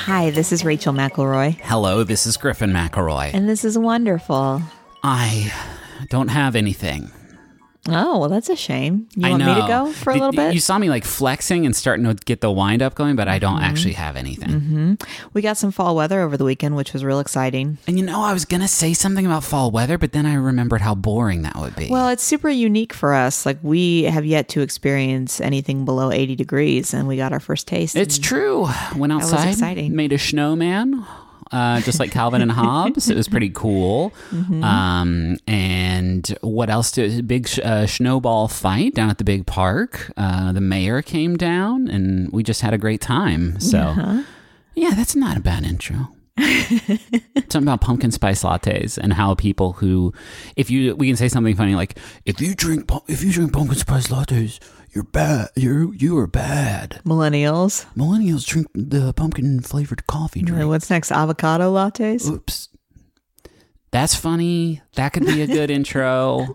Hi, this is Rachel McElroy. Hello, this is Griffin McElroy. And this is wonderful. I don't have anything. Oh, well, that's a shame. You want me to go for a little bit? You saw me like flexing and starting to get the wind up going, but I don't actually have anything. We got some fall weather over the weekend, which was real exciting. And I was going to say something about fall weather, but then I remembered how boring that would be. Well, it's super unique for us. Like, we have yet to experience anything below 80 degrees, and we got our first taste. It's true. Went was outside, exciting. made a snowman. Just like Calvin and Hobbes. It was pretty cool. And what else? Big snowball fight down at the big park. The mayor came down and we just had a great time. So, yeah, that's not a bad intro. Something about pumpkin spice lattes and how people who, we can say something funny like, if you drink pumpkin spice lattes, you're bad. You are bad. Millennials drink the pumpkin flavored coffee drink. What's next? Avocado lattes? Oops. That's funny. That could be a good intro.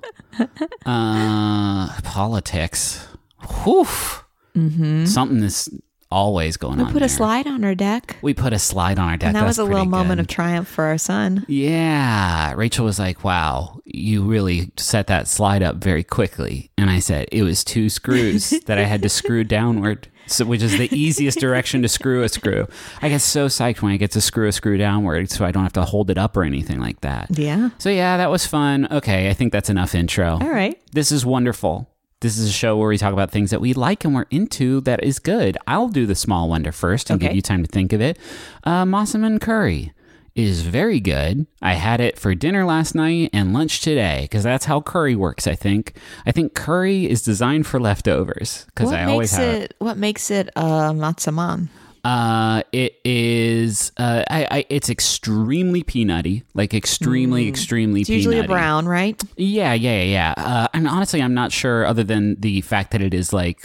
Politics. Whew. Something is always going on. We put a slide on our deck. And that was a little moment of triumph for our son. Yeah. Rachel was like, wow, you really set that slide up very quickly. And I said, it was 2 screws that I had to screw downward, which is the easiest direction to screw a screw. I get so psyched when I get to screw a screw downward so I don't have to hold it up or anything like that. Yeah. So yeah, that was fun. Okay, I think that's enough intro. All right. This is wonderful. This is a show where we talk about things that we like and we're into that is good. I'll do the small wonder first and give you time to think of it. Mossaman curry is very good. I had it for dinner last night and lunch today because that's how curry works, I think. I think curry is designed for leftovers because I always have it. What makes it matzaman? It is it's extremely peanutty, like extremely peanutty. It's usually a brown, right? Yeah. And honestly, I'm not sure other than the fact that it is like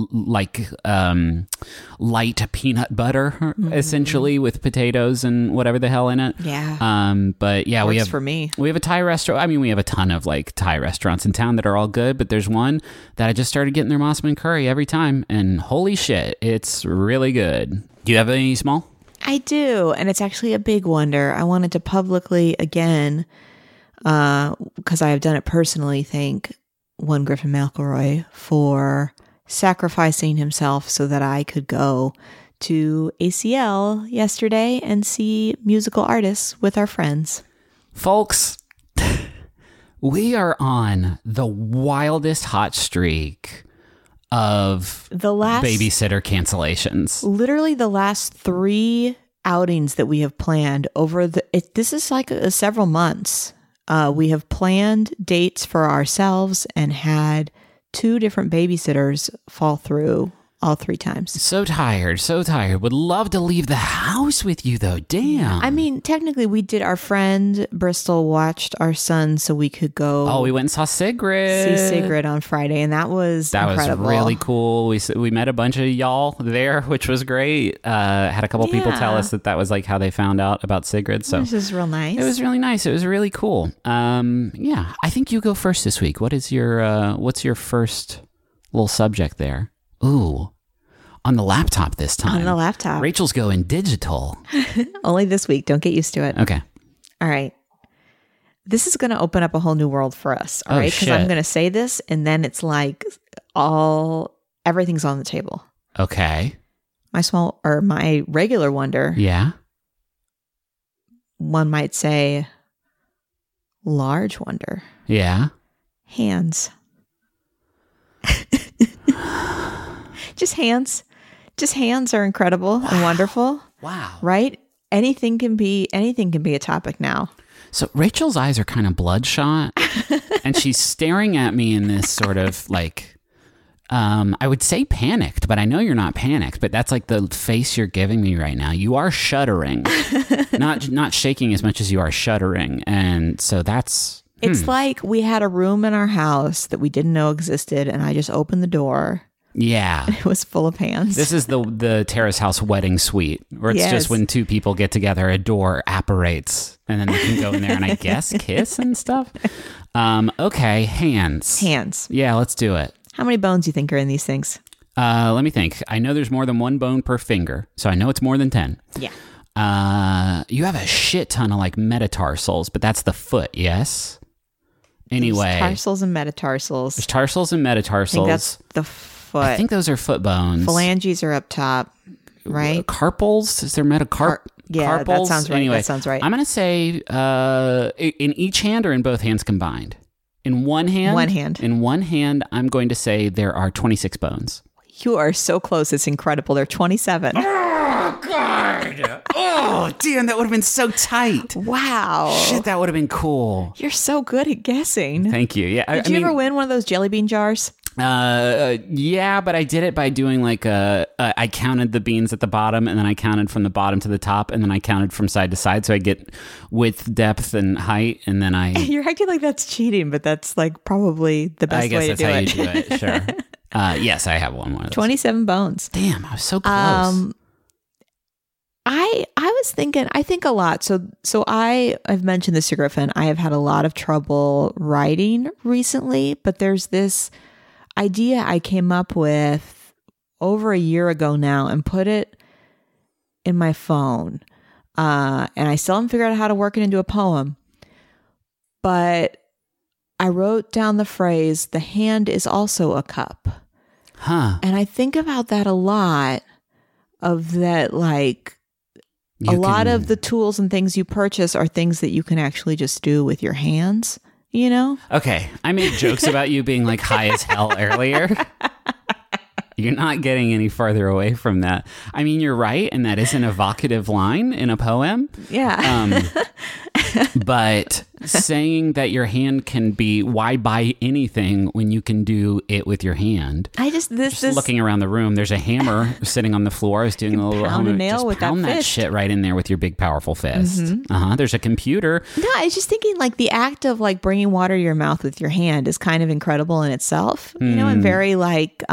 light peanut butter essentially with potatoes and whatever the hell in it. Yeah. But yeah, Works for me. We have a Thai restaurant. I mean, we have a ton of like Thai restaurants in town that are all good, but there's one that I just started getting their Mossaman curry every time, and holy shit, it's really good. Do you have any small? I do, and it's actually a big wonder. I wanted to publicly, again, because I have done it personally, thank one Griffin McElroy for sacrificing himself so that I could go to ACL yesterday and see musical artists with our friends. Folks, we are on the wildest hot streak of babysitter cancellations. Literally the last 3 outings that we have planned over this is like several months. We have planned dates for ourselves and had 2 different babysitters fall through all 3 times. So tired. Would love to leave the house with you, though. Damn. I mean, technically, we did. Our friend Bristol watched our son so we could go. Oh, we went and saw Sigrid. See Sigrid on Friday, and that was incredible. Was really cool. We met a bunch of y'all there, which was great. Had a couple people tell us that was like how they found out about Sigrid. So this is real nice. It was really nice. It was really cool. Yeah, I think you go first this week. What's your first little subject there? Ooh, on the laptop this time. On the laptop. Rachel's going digital. Only this week. Don't get used to it. Okay. All right. This is going to open up a whole new world for us. All right. Because I'm going to say this and then it's like everything's on the table. Okay. My regular wonder. Yeah. One might say large wonder. Yeah. Hands. Just hands. Just hands are incredible and wonderful. Wow. Right? Anything can be a topic now. So Rachel's eyes are kind of bloodshot and she's staring at me in this sort of like, I would say panicked, but I know you're not panicked, but that's like the face you're giving me right now. You are shuddering, not shaking as much as you are shuddering. And so that's, it's like we had a room in our house that we didn't know existed. And I just opened the door. Yeah. It was full of hands. This is the Terrace House wedding suite where it's just when 2 people get together, a door apparates and then they can go in there and I guess kiss and stuff. Okay. Hands. Hands. Yeah, let's do it. How many bones do you think are in these things? Let me think. I know there's more than one bone per finger, so I know it's more than 10. Yeah. You have a shit ton of like metatarsals, but that's the foot, yes? Anyway. There's tarsals and metatarsals. There's tarsals and metatarsals. I think that's the foot. I think those are foot bones. Phalanges are up top, right? Carpals? Is there metacarpals? Yeah, that sounds right. Anyway, that sounds right. I'm going to say in each hand or in both hands combined? In one hand? One hand. In one hand, I'm going to say there are 26 bones. You are so close. It's incredible. They're 27. Oh, God. Oh, damn. That would have been so tight. Wow. Shit, that would have been cool. You're so good at guessing. Thank you. Yeah. Did you ever win one of those jelly bean jars? Yeah, but I did it by doing like I counted the beans at the bottom, and then I counted from the bottom to the top, and then I counted from side to side, so I get width, depth, and height, and then I... You're acting like that's cheating, but that's like probably the best way to do it. I guess that's how you do it, sure. Yes, I have one of those. 27 bones. Damn, I was so close. I was thinking, I think a lot. So I've mentioned this to Griffin. I have had a lot of trouble writing recently, but there's this idea I came up with over a year ago now and put it in my phone. And I still haven't figured out how to work it into a poem. But I wrote down the phrase, "The hand is also a cup." Huh. And I think about that a lot, of that, like, a lot of the tools and things you purchase are things that you can actually just do with your hands, you know? Okay. I made jokes about you being like high as hell earlier. You're not getting any farther away from that. I mean, you're right, and that is an evocative line in a poem. Yeah. But saying that your hand can be, why buy anything when you can do it with your hand? Just looking around the room, there's a hammer sitting on the floor. I was doing a little pound a nail with pound that that fist. shit right in there with your big powerful fist. Mm-hmm. There's a computer. No, I was just thinking, like, the act of like bringing water to your mouth with your hand is kind of incredible in itself, you know, and very like,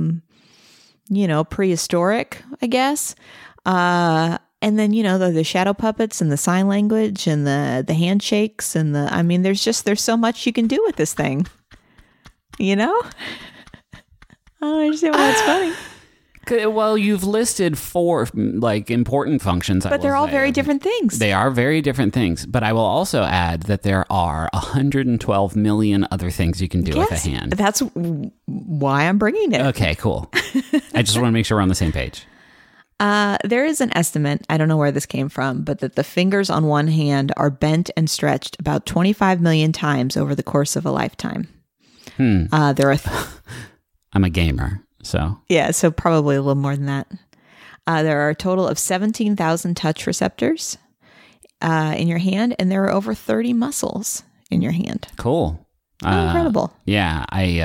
prehistoric, I guess. And then, the shadow puppets and the sign language and the handshakes and there's so much you can do with this thing, you know? I don't understand why that's funny. Well, you've listed 4 like important functions, but they're all very different things. They are very different things. But I will also add that there are 112 million other things you can do with a hand. That's why I'm bringing it. Okay, cool. I just want to make sure we're on the same page. There is an estimate, I don't know where this came from, but that the fingers on one hand are bent and stretched about 25 million times over the course of a lifetime. There are... I'm a gamer, so... Yeah, so probably a little more than that. There are a total of 17,000 touch receptors in your hand, and there are over 30 muscles in your hand. Cool. Incredible. Yeah,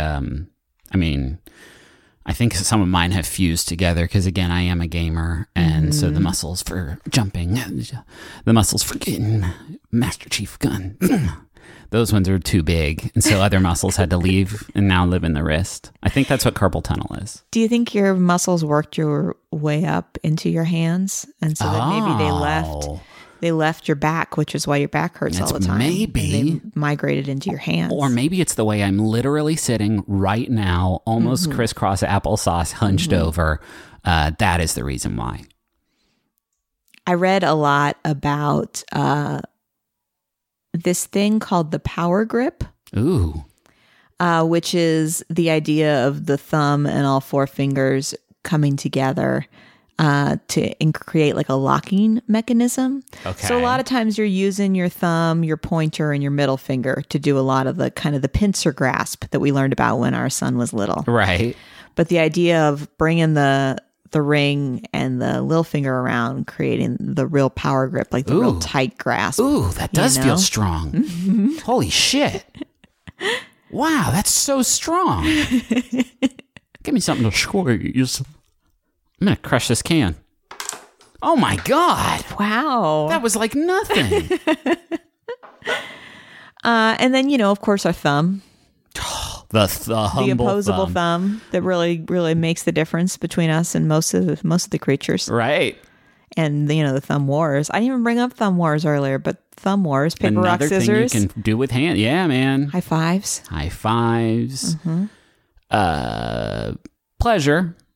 I think some of mine have fused together because, again, I am a gamer. And so the muscles for jumping, the muscles for getting Master Chief gun, those ones are too big. And so other muscles had to leave and now live in the wrist. I think that's what carpal tunnel is. Do you think your muscles worked your way up into your hands? And so that maybe they left your back, which is why your back hurts all the time. Maybe. And they migrated into your hands. Or maybe it's the way I'm literally sitting right now, almost crisscross applesauce, hunched over. That is the reason why. I read a lot about this thing called the power grip. Ooh. Which is the idea of the thumb and all 4 fingers coming together to create like a locking mechanism. Okay. So a lot of times you're using your thumb, your pointer, and your middle finger to do a lot of the kind of the pincer grasp that we learned about when our son was little. Right. But the idea of bringing the ring and the little finger around, creating the real power grip, like the real tight grasp. Ooh, that does feel strong. Holy shit. Wow, that's so strong. Give me something to squeeze. I'm going to crush this can. Oh my God. Wow. That was like nothing. And then, of course, our thumb. The humble the opposable thumb that really makes the difference between us and most of the creatures. Right. And the thumb wars. I didn't even bring up thumb wars earlier, but thumb wars, paper, rock, scissors. Another thing you can do with hand. Yeah, man. High fives. High fives. Pleasure.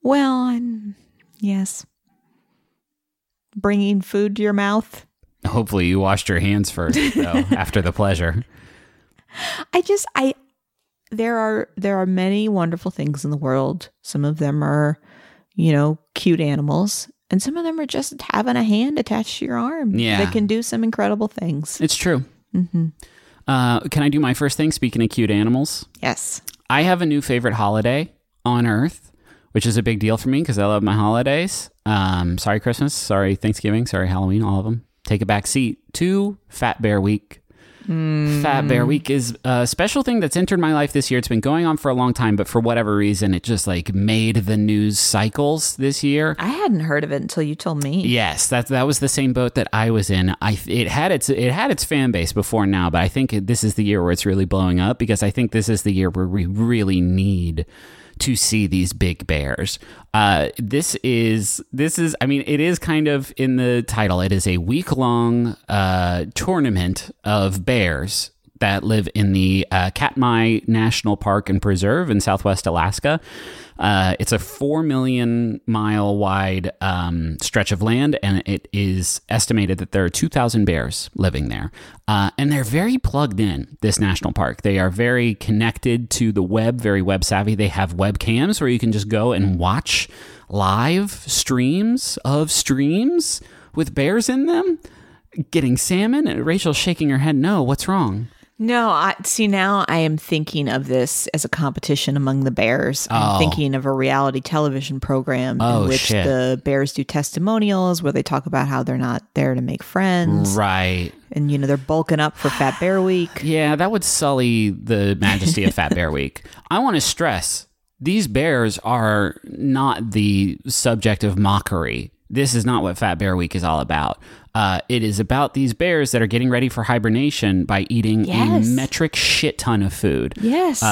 Well, yes. Bringing food to your mouth. Hopefully you washed your hands first, though, after the pleasure. There are many wonderful things in the world. Some of them are, cute animals, and some of them are just having a hand attached to your arm. Yeah. That can do some incredible things. It's true. Mm-hmm. Can I do my first thing, speaking of cute animals? Yes. I have a new favorite holiday on Earth, which is a big deal for me because I love my holidays. Sorry Christmas, sorry Thanksgiving, sorry Halloween, all of them. Take a back seat to Fat Bear Week. Fat Bear Week is a special thing that's entered my life this year. It's been going on for a long time, but for whatever reason, it just made the news cycles this year. I hadn't heard of it until you told me. Yes, that was the same boat that I was in. It had its fan base before now, but I think this is the year where it's really blowing up because I think this is the year where we really need to see these big bears. This is, it is kind of in the title. It is a week-long tournament of bears that live in the Katmai National Park and Preserve in Southwest Alaska. It's a 4 million mile wide stretch of land, and it is estimated that there are 2,000 bears living there. And they're very plugged in, this national park. They are very connected to the web, very web savvy. They have webcams where you can just go and watch live streams of streams with bears in them, getting salmon. And Rachel's shaking her head, no, what's wrong? No, now I am thinking of this as a competition among the bears. I'm thinking of a reality television program in which the bears do testimonials where they talk about how they're not there to make friends. Right. And, they're bulking up for Fat Bear Week. Yeah, that would sully the majesty of Fat Bear Week. I want to stress, these bears are not the subject of mockery. This is not what Fat Bear Week is all about. It is about these bears that are getting ready for hibernation by eating a metric shit ton of food. Yes.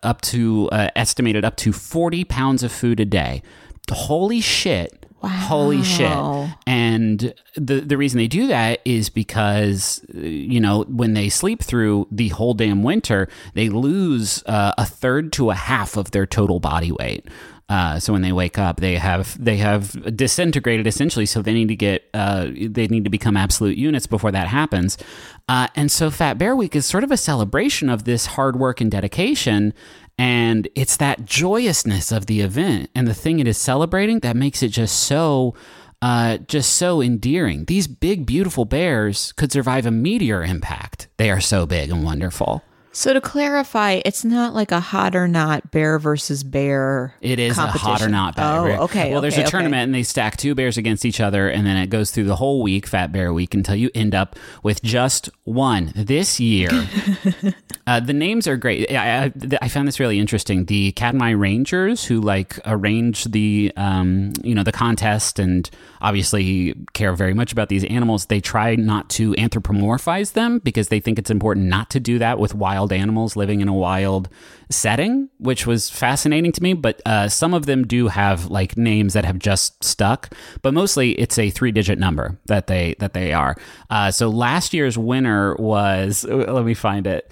Estimated up to 40 pounds of food a day. Holy shit. Wow. Holy shit. And the reason they do that is because, when they sleep through the whole damn winter, they lose a third to a half of their total body weight. So when they wake up, they have disintegrated essentially. So they need to become absolute units before that happens. And so Fat Bear Week is sort of a celebration of this hard work and dedication. And it's that joyousness of the event and the thing it is celebrating that makes it just so endearing. These big, beautiful bears could survive a meteor impact. They are so big and wonderful. So to clarify, it's not like a hot or not bear versus bear. It is a hot or not bear. Oh, okay. Well, there's a tournament and they stack two bears against each other, and then it goes through the whole week, Fat Bear Week, until you end up with just one. This year, the names are great. I found this really interesting. The Katmai Rangers, who arrange the the contest and obviously care very much about these animals, they try not to anthropomorphize them because they think it's important not to do that with wild animals living in a wild setting, which was fascinating to me. But some of them do have names that have just stuck, but mostly it's a 3-digit number that they are. So last year's winner was, let me find it,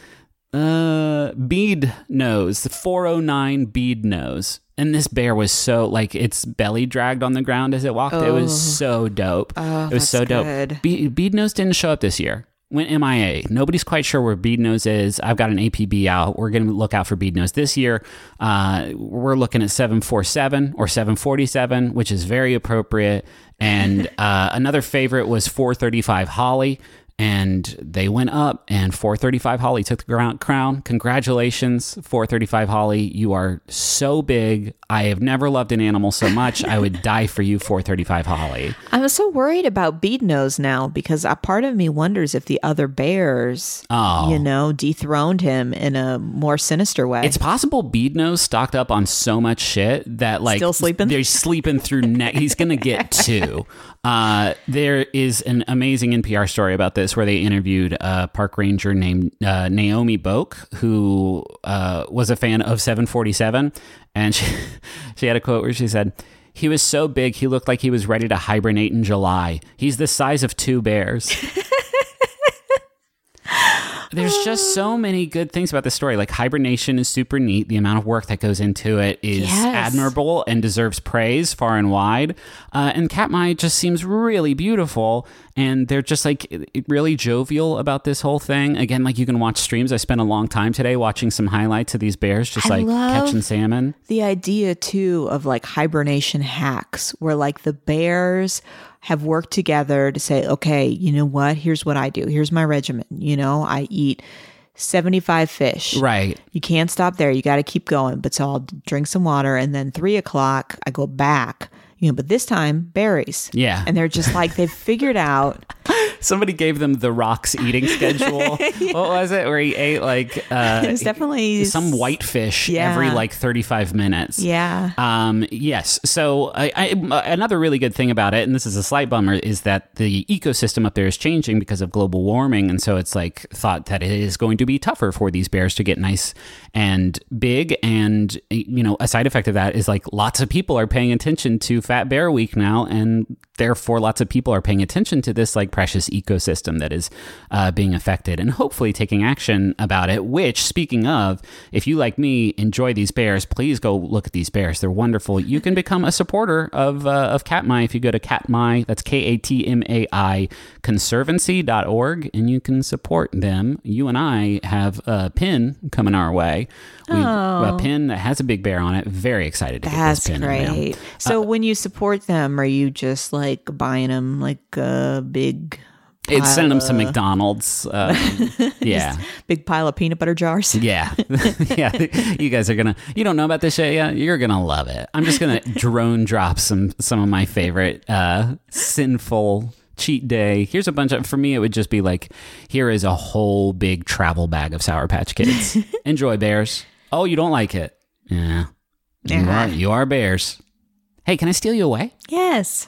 Bead Nose, 409 Bead Nose. And this bear was so, its belly dragged on the ground as it walked. It was so dope. Oh, it was so good. dope. Bead Nose didn't show up this year. Went MIA. Nobody's quite sure where Bead Nose is. I've got an APB out. We're going to look out for Bead Nose this year. We're looking at 747 or 747, which is very appropriate. And another favorite was 435 Holly. And they went up, and 435 Holly took the crown. Congratulations, 435 Holly. You are so big. I have never loved an animal so much. I would die for you, 435 Holly. I'm so worried about Bead Nose now because a part of me wonders if the other bears, dethroned him in a more sinister way. It's possible Bead Nose stocked up on so much shit that still sleeping? They're sleeping through he's going to get two. There is an amazing NPR story about this where they interviewed a park ranger named Naomi Boak, who was a fan of 747. And she had a quote where she said, "He was so big, he looked like he was ready to hibernate in July. He's the size of 2 bears." There's just so many good things about this story. Like hibernation is super neat. The amount of work that goes into it is admirable and deserves praise far and wide. And Katmai just seems really beautiful. And they're just like really jovial about this whole thing. Again, like you can watch streams. I spent a long time today watching some highlights of these bears just like catching salmon. The idea too of like hibernation hacks where like the bears have worked together to say, okay, you know what? Here's what I do. Here's my regimen. You know, I eat 75 fish. Right. You can't stop there. You got to keep going. But so I'll drink some water and then 3:00 I go back. You know, but this time berries. Yeah. And they're just like, they've figured out. Somebody gave them the Rock's eating schedule. Yeah. What was it? Where he ate like it was definitely some whitefish every like 35 minutes. Yeah. Yes. So another really good thing about it, and this is a slight bummer, is that the ecosystem up there is changing because of global warming, and so it's like thought that it is going to be tougher for these bears to get nice and big. And you know, a side effect of that is like lots of people are paying attention to Fat Bear Week now, and therefore lots of people are paying attention to this like precious ecosystem that is being affected and hopefully taking action about it, which, speaking of, if you like me enjoy these bears, please go look at these bears. They're wonderful. You can become a supporter of Katmai if you go to Katmai, that's KATMAI conservancy.org, and you can support them. You and I have a pin coming our way. A pin that has a big bear on it. Very excited to get this pin. That's great. So when you support them, are you just like buying them like a big... It's sending them some McDonald's. Yeah. Big pile of peanut butter jars. Yeah. Yeah. You guys are you don't know about this yet? Yeah. You're going to love it. I'm just going to drone drop some of my favorite sinful cheat day. Here's a bunch of, for me, it would just be like, here is a whole big travel bag of Sour Patch Kids. Enjoy, bears. Oh, you don't like it? Yeah. You are bears. Hey, can I steal you away? Yes.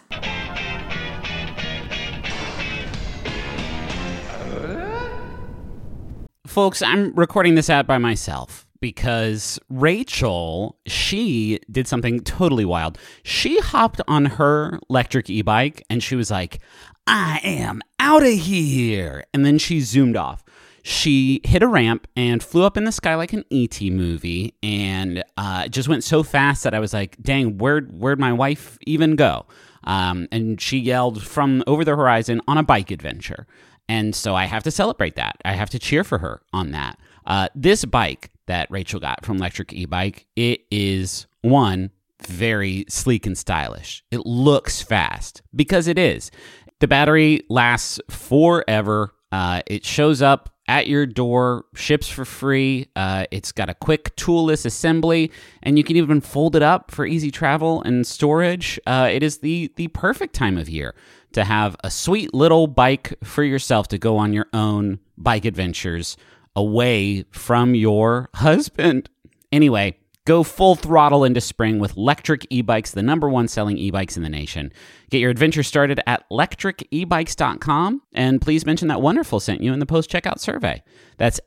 Folks, I'm recording this out by myself because Rachel, she did something totally wild. She hopped on her electric e-bike and she was like, I am out of here. And then she zoomed off. She hit a ramp and flew up in the sky like an E.T. movie, and it just went so fast that I was like, dang, where'd my wife even go? And she yelled from over the horizon on a bike adventure. And so I have to celebrate that. I have to cheer for her on that. This bike that Rachel got from Electric E-Bike, it is, one, very sleek and stylish. It looks fast because it is. The battery lasts forever. It shows up at your door, ships for free. It's got a quick toolless assembly, and you can even fold it up for easy travel and storage. It is the perfect time of year to have a sweet little bike for yourself to go on your own bike adventures away from your husband. Anyway, go full throttle into spring with Electric E-Bikes, the #1 selling e-bikes in the nation. Get your adventure started at lectricebikes.com, and please mention that Wonderful sent you in the post-checkout survey. That's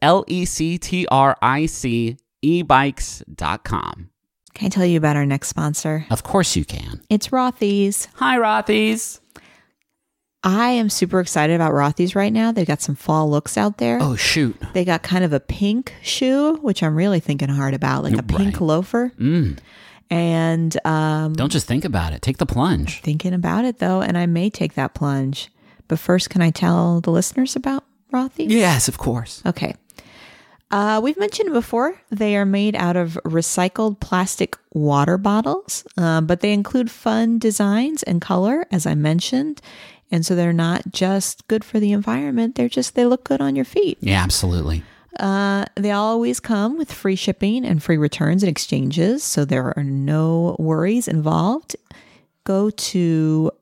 LECTRIC ebikes.com. Can I tell you about our next sponsor? Of course you can. It's Rothy's. Hi, Rothy's. I am super excited about Rothy's right now. They've got some fall looks out there. Oh, shoot. They got kind of a pink shoe, which I'm really thinking hard about, like a pink loafer. And don't just think about it. Take the plunge. Thinking about it, though, and I may take that plunge. But first, can I tell the listeners about Rothy's? Yes, of course. Okay. We've mentioned before, they are made out of recycled plastic water bottles, but they include fun designs and color, as I mentioned. And so they're not just good for the environment. They look good on your feet. Yeah, absolutely. They always come with free shipping and free returns and exchanges. So there are no worries involved. Go to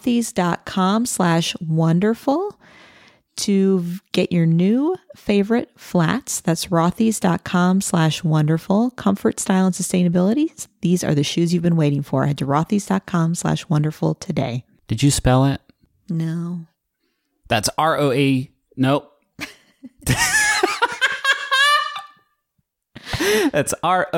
rothys.com/wonderful to get your new favorite flats. That's rothys.com/wonderful. Comfort, style, and sustainability. These are the shoes you've been waiting for. Head to rothys.com/wonderful today. Did you spell it? No. That's ROE. Nope. That's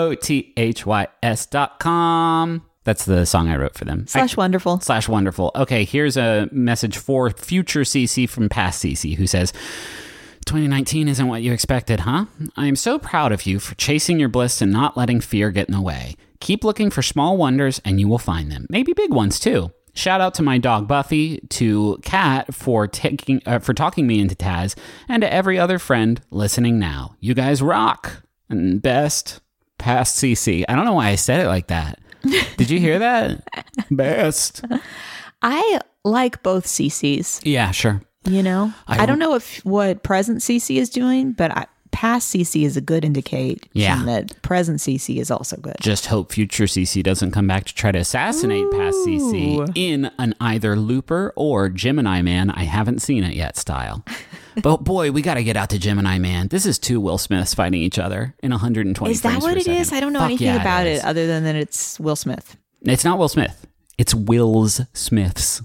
ROTHYS.com. That's the song I wrote for them. /wonderful. /wonderful. Okay, here's a message for future CC from past CC who says, 2019 isn't what you expected, huh? I am so proud of you for chasing your bliss and not letting fear get in the way. Keep looking for small wonders and you will find them. Maybe big ones too. Shout out to my dog Buffy, to Kat for talking me into Taz, and to every other friend listening now. You guys rock. And best, past CC. I don't know why I said it like that. Did you hear that? Best. I like both CCs. Yeah, sure. You know, I don't know what present CC is doing, but past CC is a good indication that present CC is also good. Just hope future CC doesn't come back to try to assassinate past CC in an either Looper or Gemini Man, I haven't seen it yet style. But boy, we got to get out to Gemini Man. This is two Will Smiths fighting each other in 120 Is that what it is? I don't know anything about it other than that it's Will Smith. It's not Will Smith. It's Will's Smiths.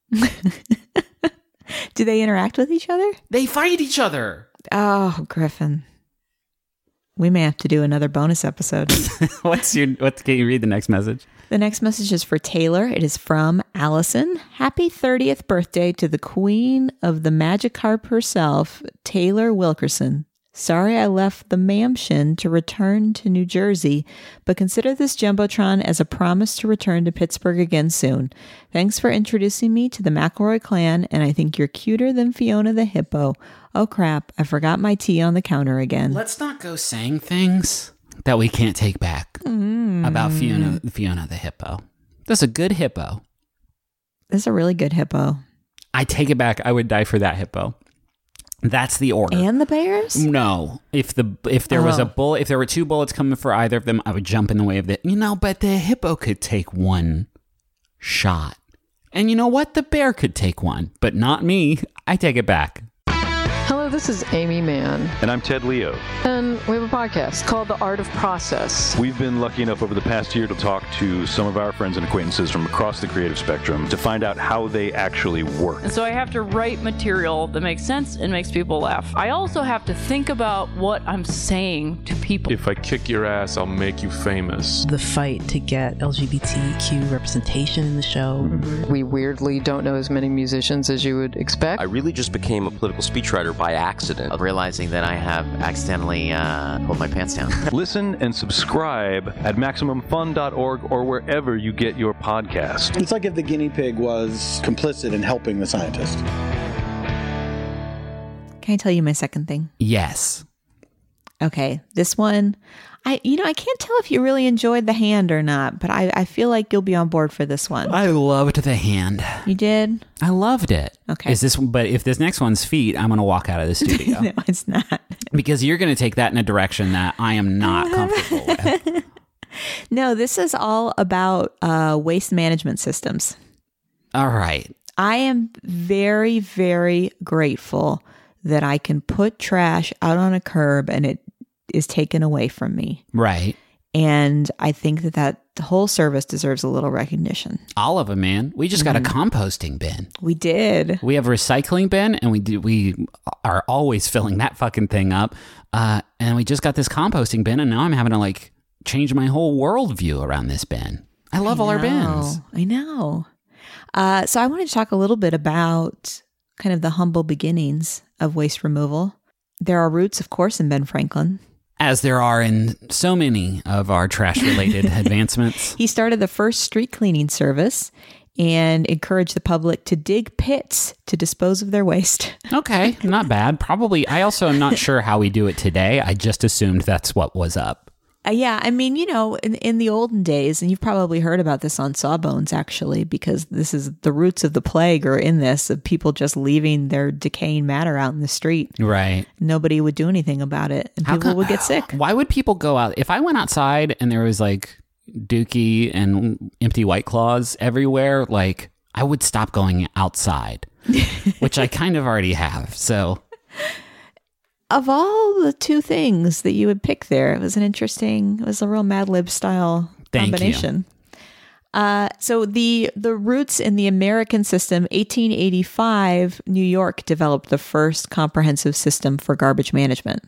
Do they interact with each other? They fight each other. Oh, Griffin. We may have to do another bonus episode. Can you read the next message? The next message is for Taylor. It is from Allison. Happy 30th birthday to the queen of the Magikarp herself, Taylor Wilkerson. Sorry I left the Mamshin to return to New Jersey, but consider this Jumbotron as a promise to return to Pittsburgh again soon. Thanks for introducing me to the McElroy clan, and I think you're cuter than Fiona the Hippo. Oh crap, I forgot my tea on the counter again. Let's not go saying things that we can't take back about Fiona the Hippo. That's a good hippo. That's a really good hippo. I take it back. I would die for that hippo. That's the order. And the bears? No. If there was a bullet, if there were two bullets coming for either of them, I would jump in the way of it. But the hippo could take one shot. And you know what? The bear could take one, but not me. I take it back. Hello, this is Amy Mann. And I'm Ted Leo. And we have a podcast called The Art of Process. We've been lucky enough over the past year to talk to some of our friends and acquaintances from across the creative spectrum to find out how they actually work. And so I have to write material that makes sense and makes people laugh. I also have to think about what I'm saying to people. If I kick your ass, I'll make you famous. The fight to get LGBTQ representation in the show. We weirdly don't know as many musicians as you would expect. I really just became a political speechwriter by accident, realizing that I have accidentally pulled my pants down. Listen and subscribe at MaximumFun.org or wherever you get your podcast. It's like if the guinea pig was complicit in helping the scientist. Can I tell you my second thing? Yes. Okay, this one, I can't tell if you really enjoyed The Hand or not, but I feel like you'll be on board for this one. I loved The Hand. You did? I loved it. Okay. But if this next one's Feet, I'm going to walk out of the studio. No, it's not. Because you're going to take that in a direction that I am not comfortable with. No, this is all about waste management systems. All right. I am very, very grateful that I can put trash out on a curb and it is taken away from me. Right. And I think that whole service deserves a little recognition. All of them, man. We just got a composting bin. We did. We have a recycling bin, and we are always filling that fucking thing up. And we just got this composting bin, and now I'm having to change my whole worldview around this bin. I love all our bins. I know. So I wanted to talk a little bit about kind of the humble beginnings of waste removal. There are roots, of course, in Ben Franklin. As there are in so many of our trash-related advancements. He started the first street cleaning service and encouraged the public to dig pits to dispose of their waste. Okay, not bad. Probably, I also am not sure how we do it today. I just assumed that's what was up. Yeah, I mean, in the olden days, and you've probably heard about this on Sawbones, actually, because this is the roots of the plague are in this, of people just leaving their decaying matter out in the street. Right. Nobody would do anything about it, and people would get sick. Why would people go out? If I went outside and there was Dookie and empty White Claws everywhere, I would stop going outside, which I kind of already have, so... Of all the two things that you would pick there, it was a real Mad Lib style combination. So the roots in the American system, 1885, New York developed the first comprehensive system for garbage management.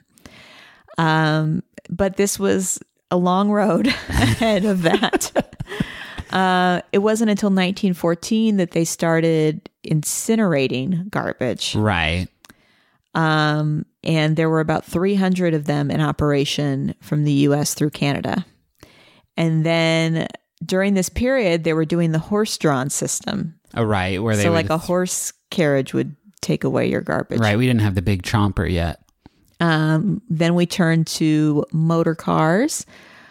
But this was a long road ahead of that. It wasn't until 1914 that they started incinerating garbage. Right. and there were about 300 of them in operation from the U.S. through Canada. And then during this period, they were doing the horse-drawn system. Oh, right. Where they so would, like a horse carriage would take away your garbage. Right. We didn't have the big chomper yet. Then we turned to motor cars.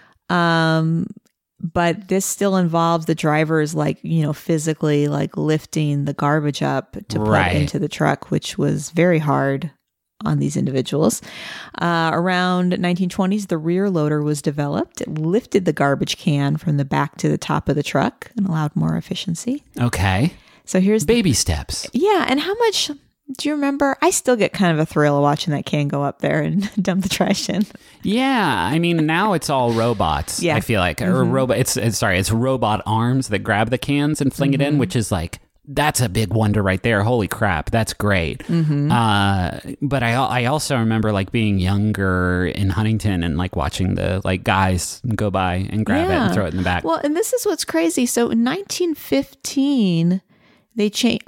But this still involves the drivers, like, physically like lifting the garbage up to put into the truck, which was very hard on these individuals. Around 1920s, the rear loader was developed. It lifted the garbage can from the back to the top of the truck and allowed more efficiency. Okay. So here's baby steps. Yeah. And how much do you remember? I still get kind of a thrill watching that can go up there and dump the trash in. Yeah. I mean, now it's all robots, I feel like. Or it's robot arms that grab the cans and fling it in, which is like, that's a big wonder right there. Holy crap. That's great. But I also remember like being younger in Huntington and like watching the like guys go by and grab it and throw it in the back. Well, and this is what's crazy. So in 1915, they changed,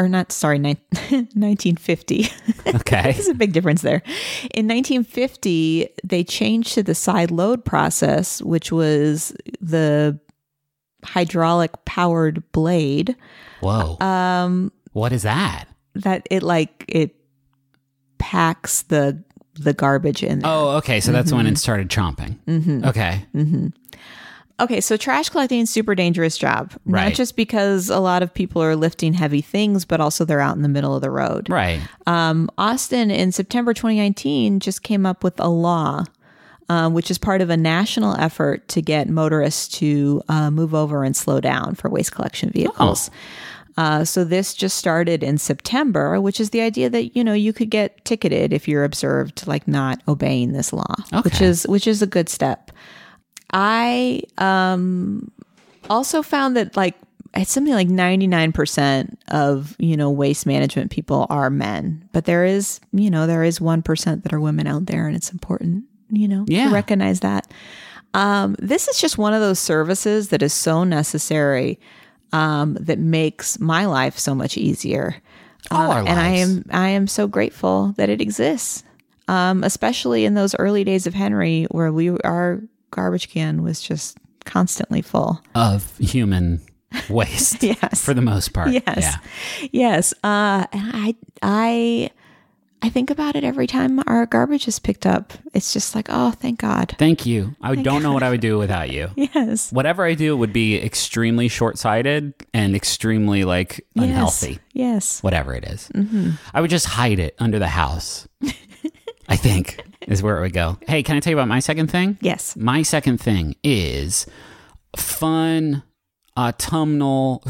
1950. Okay. There's a big difference there. In 1950, they changed to the side load process, which was the hydraulic powered blade. Whoa. What is that? That it packs the garbage in there. Oh, okay. So that's when it started chomping. Okay. Okay, so trash collecting is a super dangerous job. Right. Not just because a lot of people are lifting heavy things, but also they're out in the middle of the road. Right. Austin in September 2019 just came up with a law, which is part of a national effort to get motorists to move over and slow down for waste collection vehicles. So this just started in September, which is the idea that, you could get ticketed if you're observed like not obeying this law, which is a good step. I also found that like it's something like 99% of, waste management people are men, but there is 1% that are women out there, and it's important, to recognize that. This is just one of those services that is so necessary, that makes my life so much easier. All our lives. And I am so grateful that it exists. Especially in those early days of Henry where our garbage can was just constantly full of human waste. Yes. For the most part. Yes. Yeah. Yes. And I think about it every time our garbage is picked up. It's just like, oh, thank God. Thank you. I don't know what I would do without you. Yes. Whatever I do would be extremely short-sighted and extremely like unhealthy. Yes. Whatever it is. I would just hide it under the house. I think is where it would go. Hey, can I tell you about my second thing? Yes. My second thing is fun autumnal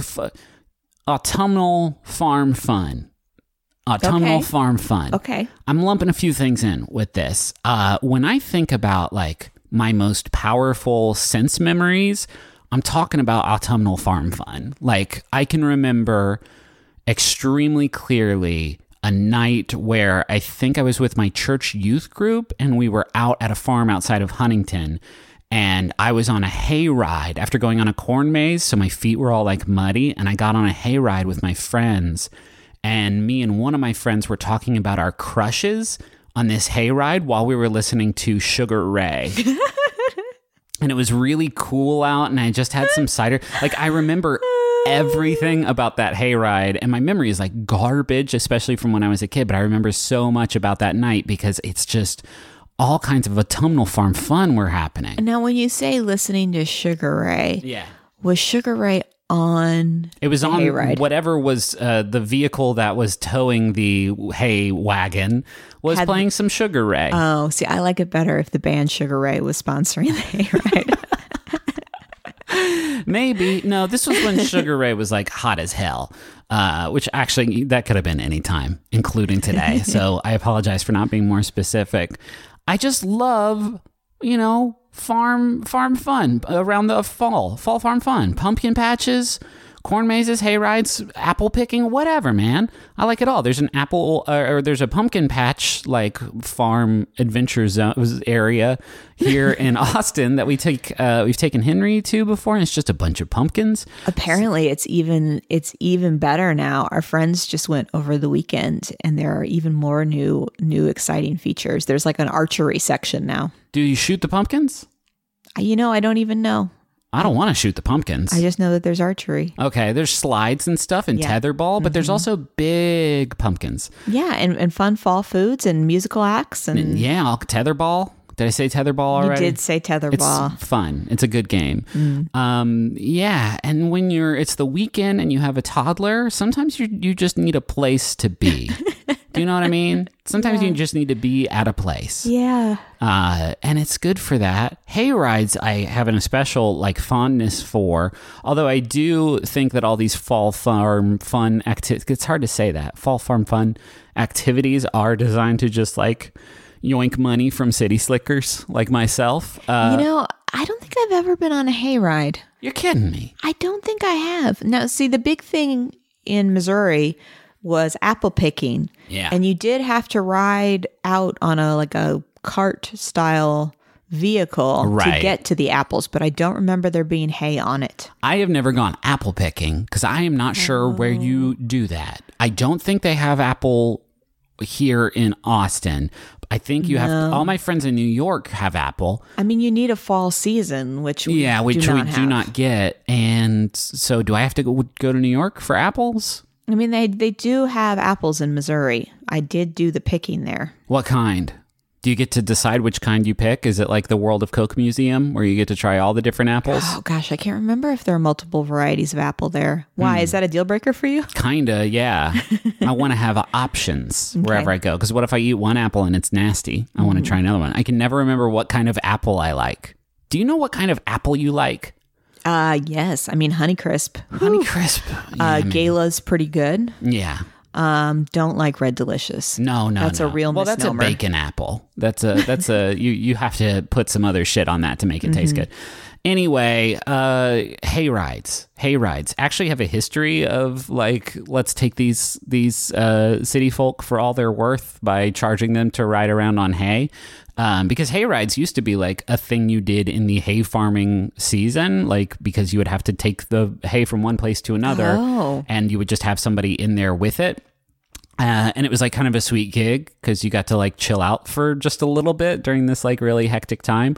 farm fun. Autumnal farm fun. Okay. I'm lumping a few things in with this. When I think about like my most powerful sense memories, I'm talking about autumnal farm fun. Like I can remember extremely clearly a night where I think I was with my church youth group and we were out at a farm outside of Huntington, and I was on a hay ride after going on a corn maze. So my feet were all like muddy, and I got on a hay ride with my friends, and me and one of my friends were talking about our crushes on this hay ride while we were listening to Sugar Ray. And it was really cool out, and I just had some cider. Like I remember everything about that hayride, and my memory is like garbage, especially from when I was a kid, but I remember so much about that night because it's just all kinds of autumnal farm fun were happening. And now when you say listening to Sugar Ray, was Sugar Ray on it was the on hayride? Whatever was the vehicle that was towing the hay wagon was playing some Sugar Ray. Oh, see, I like it better if the band Sugar Ray was sponsoring the hayride. Maybe. No, this was when Sugar Ray was like hot as hell, which actually that could have been any time, including today. So I apologize for not being more specific. I just love, farm fun around the fall farm fun, pumpkin patches, corn mazes, hay rides, apple picking, whatever, man. I like it all. There's an apple or there's a pumpkin patch like farm adventure zone area here in Austin that we've taken Henry to before, and it's just a bunch of pumpkins. Apparently it's even better now. Our friends just went over the weekend, and there are even more new exciting features. There's like an archery section now. Do you shoot the pumpkins? I don't even know. I don't want to shoot the pumpkins. I just know that there's archery. Okay, there's slides and stuff and tetherball, but there's also big pumpkins. Yeah, and fun fall foods and musical acts. And yeah, tetherball. Did I say tetherball already? You did say tetherball. It's fun. It's a good game. Yeah, and when it's the weekend and you have a toddler, sometimes you just need a place to be. Do you know what I mean? Sometimes you just need to be at a place. Yeah. And it's good for that. Hay rides, I have a special fondness for. Although I do think that all these fall farm fun activities, it's hard to say that. Fall farm fun activities are designed to just yoink money from city slickers like myself. I don't think I've ever been on a hayride. You're kidding me. I don't think I have. Now, see, the big thing in Missouri was apple picking. Yeah. And you did have to ride out on a cart style vehicle to get to the apples, but I don't remember there being hay on it. I have never gone apple picking because I am not sure where you do that. I don't think they have apple here in Austin. I think you have all my friends in New York have apple. I mean, you need a fall season, which we do not get. And so do I have to go to New York for apples? I mean, they do have apples in Missouri. I did do the picking there. What kind? Do you get to decide which kind you pick? Is it like the World of Coke Museum where you get to try all the different apples? Oh, gosh, I can't remember if there are multiple varieties of apple there. Why? Is that a deal breaker for you? Kinda, yeah. I want to have options wherever I go. Because what if I eat one apple and it's nasty? I want to try another one. I can never remember what kind of apple I like. Do you know what kind of apple you like? Yes. I mean, Honeycrisp. Honeycrisp. Gala's pretty good. Yeah. Don't like Red Delicious. No. That's a real misnomer. That's a bacon apple. That's a you have to put some other shit on that to make it taste good. Anyway, hay rides actually have a history of let's take these city folk for all they're worth by charging them to ride around on hay. Because hay rides used to be a thing you did in the hay farming season, because you would have to take the hay from one place to another, and you would just have somebody in there with it. And it was kind of a sweet gig because you got to chill out for just a little bit during this really hectic time.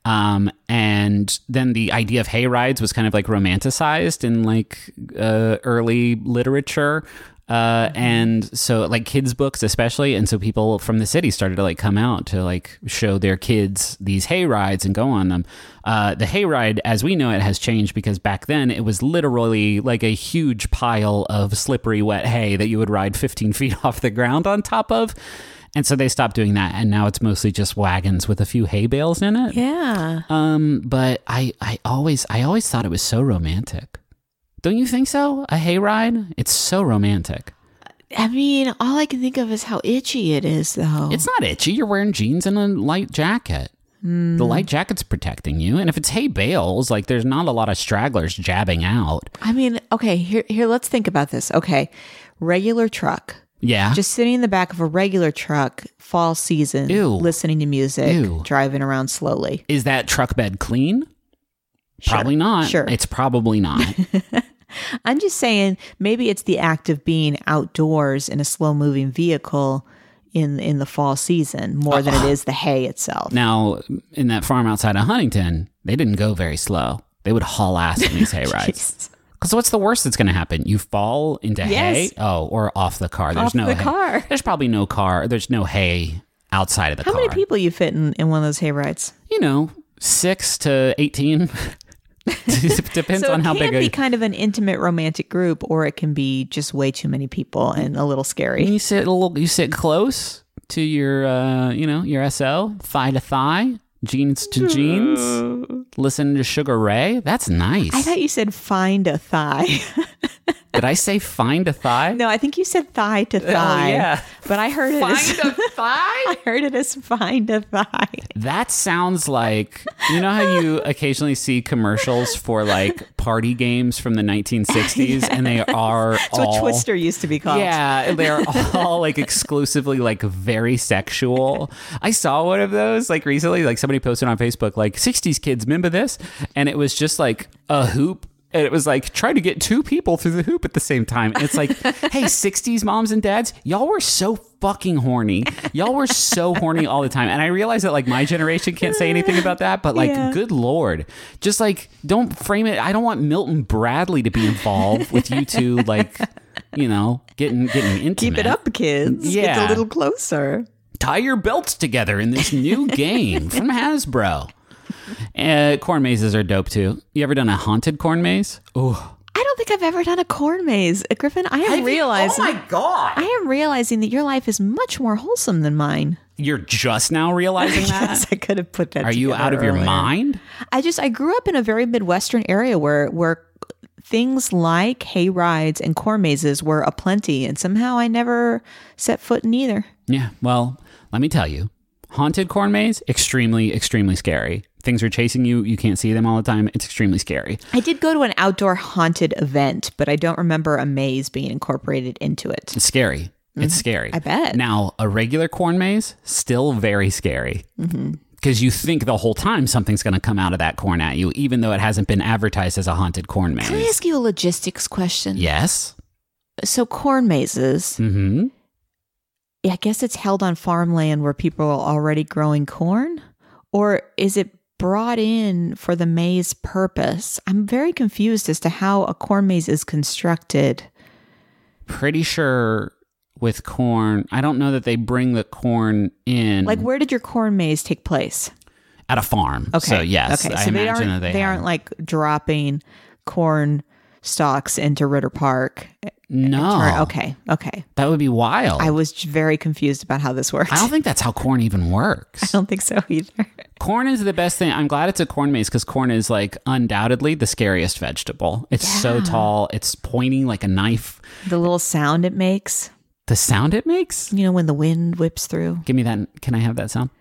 And then the idea of hay rides was kind of romanticized in early literature. And so kids books especially, and so people from the city started to come out to show their kids these hay rides and go on them. The hay ride as we know it has changed because back then it was literally a huge pile of slippery wet hay that you would ride 15 feet off the ground on top of. And so they stopped doing that, and now it's mostly just wagons with a few hay bales in it. Yeah. But I always thought it was so romantic. Don't you think so? A hayride? It's so romantic. I mean, all I can think of is how itchy it is, though. It's not itchy. You're wearing jeans and a light jacket. The light jacket's protecting you. And if it's hay bales, there's not a lot of stragglers jabbing out. I mean, okay, here, let's think about this. Okay, regular truck. Yeah. Just sitting in the back of a regular truck, fall season, listening to music, driving around slowly. Is that truck bed clean? Sure. Probably not. Sure. It's probably not. I'm just saying maybe it's the act of being outdoors in a slow-moving vehicle in the fall season more than it is the hay itself. Now, in that farm outside of Huntington, they didn't go very slow. They would haul ass in these hay rides. Because what's the worst that's going to happen? You fall into hay? Oh, or off the car. There's no hay. Car. There's probably no car. There's no hay outside of the car. How many people you fit in one of those hay rides? 6 to 18. Depends on how big. It can be kind of an intimate romantic group, or it can be just way too many people and a little scary. And you sit close to your your SO, thigh to thigh, jeans to jeans, listening to Sugar Ray. That's nice. I thought you said find a thigh. Did I say find a thigh? No, I think you said thigh to thigh. Oh, yeah. But I heard it as Find a thigh? I heard it as find a thigh. That sounds like, you know how you occasionally see commercials for like party games from the 1960s and they are That's what Twister used to be called. Yeah, they're all like exclusively like very sexual. I saw one of those like recently, like somebody posted on Facebook like 60s kids, remember this? And it was just like a hoop. And it was like, try to get two people through the hoop at the same time. And it's like, hey, 60s moms and dads, y'all were so fucking horny. Y'all were so horny all the time. And I realize that like my generation can't say anything about that, but like, good Lord, just like, don't frame it. I don't want Milton Bradley to be involved with you two, like, you know, getting intimate. Keep it up, kids. Yeah. Get a little closer. Tie your belts together in this new game from Hasbro. Corn mazes are dope too. You ever done a haunted corn maze? Oh, I don't think I've ever done a corn maze. Griffin, I am realizing. Oh my God. I am realizing that your life is much more wholesome than mine. You're just now realizing that? Yes, I could have put that Are you together out of your earlier. mind? I grew up in a very Midwestern area where things like hay rides and corn mazes were aplenty, and somehow I never set foot in either. Yeah, well, let me tell you. Haunted corn maze, extremely, extremely scary. Things are chasing you. You can't see them all the time. It's extremely scary. I did go to an outdoor haunted event, but I don't remember a maze being incorporated into it. It's scary. It's scary. I bet. Now, a regular corn maze, still very scary. Because you think the whole time something's going to come out of that corn at you, even though it hasn't been advertised as a haunted corn maze. Can I ask you a logistics question? Yes. So corn mazes, Mm-hmm. I guess it's held on farmland where people are already growing corn? Or is it brought in for the maze purpose? I'm very confused as to how a corn maze is constructed. Pretty sure with corn, I don't know that they bring the corn in. Like, where did your corn maze take place? At a farm. Okay. So, yes, Okay. I So imagine that they have- aren't like dropping corn stalks into Ritter Park. No. Okay. That would be wild. I was very confused about how this works. I don't think that's how corn even works. I don't think so either. Corn is the best thing. I'm glad it's a corn maze because corn is like undoubtedly the scariest vegetable. It's so tall. It's pointy like a knife. The little sound it makes, The sound it makes? you know, when the wind whips through. Give me that. Can I have that sound?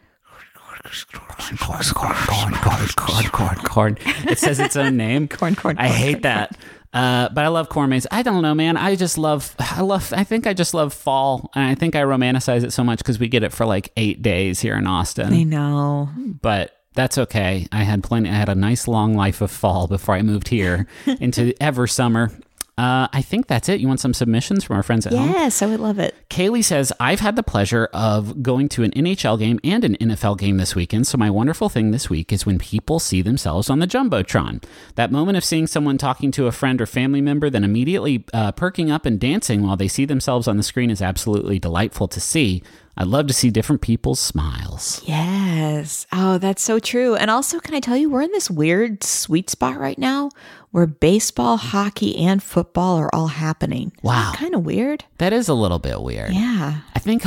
Corn. It says its own name. Corn. I hate that. But I love corn maze. I don't know, man. I think I just love fall. And I think I romanticize it so much because we get it for like 8 days here in Austin. I know. But that's okay. I had a nice long life of fall before I moved here into ever summer. I think that's it. You want some submissions from our friends at home? Yes, I would love it. Kaylee says, I've had the pleasure of going to an NHL game and an NFL game this weekend, so my wonderful thing this week is when people see themselves on the Jumbotron. That moment of seeing someone talking to a friend or family member, then immediately perking up and dancing while they see themselves on the screen is absolutely delightful to see. I love to see different people's smiles. Yes. Oh, that's so true. And also, can I tell you, we're in this weird sweet spot right now where baseball, hockey, and football are all happening. Wow. Kind of weird. That is a little bit weird. Yeah. I think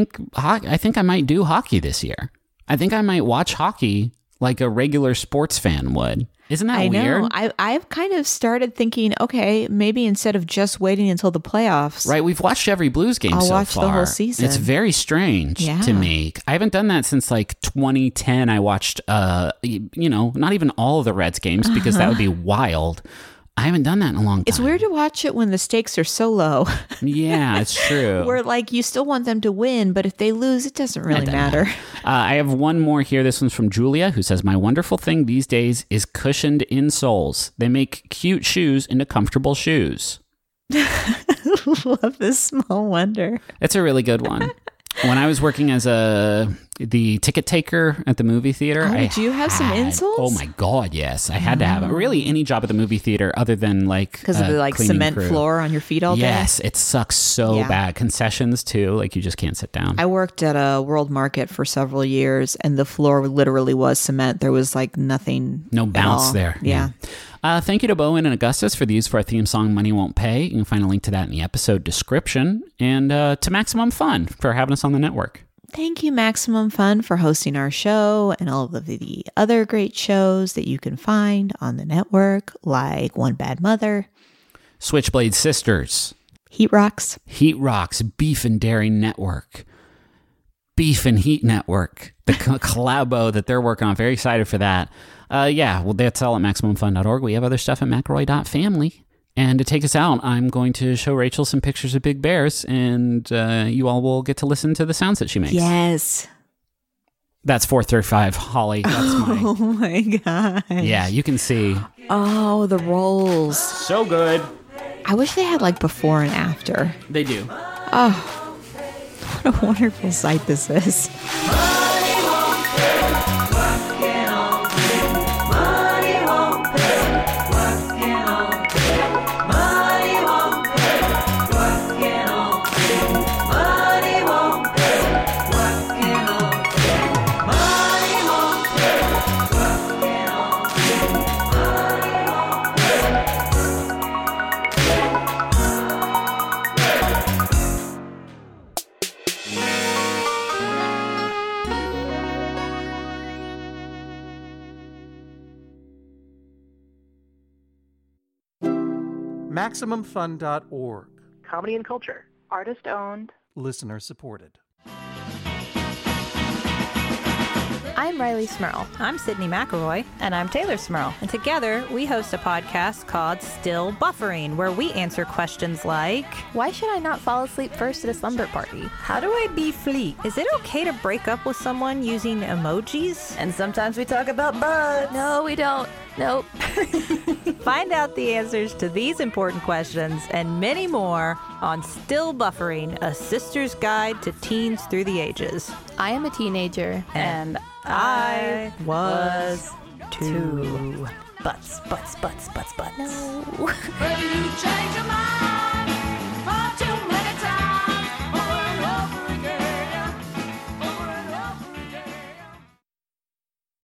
I might do hockey this year. I think I might watch hockey like a regular sports fan would. Isn't that weird? I know. I've kind of started thinking, okay, maybe instead of just waiting until the playoffs. Right. We've watched every Blues game I'll so watch far. the whole season. It's very strange to me. I haven't done that since like 2010. I watched, not even all of the Reds games because that would be wild. I haven't done that in a long time. It's weird to watch it when the stakes are so low. Yeah, it's true. Where like you still want them to win, but if they lose, it doesn't really matter. I have one more here. This one's from Julia, who says, my wonderful thing these days is cushioned insoles. They make cute shoes into comfortable shoes. Love this small wonder. It's a really good one. When I was working as the ticket taker at the movie theater, do you have some insoles? Oh my God, yes. I had to have it. Really any job at the movie theater other than like because of the like cleaning cement crew. floor on your feet all day. Yes, it sucks so bad. Concessions too, like you just can't sit down. I worked at a World Market for several years and the floor literally was cement. There was like nothing. No bounce all. there. Yeah. Thank you to Bowen and Augustus for the use for our theme song, Money Won't Pay. You can find a link to that in the episode description. And to Maximum Fun for having us on the network. Thank you, Maximum Fun, for hosting our show and all of the other great shows that you can find on the network, like One Bad Mother. Switchblade Sisters, Heat Rocks, Heat Rocks, Beef and Dairy Network, Beef and Heat Network, the collabo that they're working on. Very excited for that. Well, that's all at MaximumFun.org. We have other stuff at McElroy.family. And to take us out, I'm going to show Rachel some pictures of big bears, and you all will get to listen to the sounds that she makes. Yes. That's 435, Holly. That's Oh my God. Yeah, you can see. Oh, the rolls. So good. I wish they had like before and after. They do. Oh, what a wonderful sight this is. MaximumFun.org. Comedy and culture. Artist owned. Listener supported. I'm Riley Smurl. I'm Sydney McElroy. And I'm Taylor Smurl. And together, we host a podcast called Still Buffering, where we answer questions like, why should I not fall asleep first at a slumber party? How do I be fleet? Is it okay to break up with someone using emojis? And sometimes we talk about butts. No, we don't. Nope. Find out the answers to these important questions and many more on Still Buffering, a sister's guide to teens through the ages. I am a teenager. And I was too. Butts. No.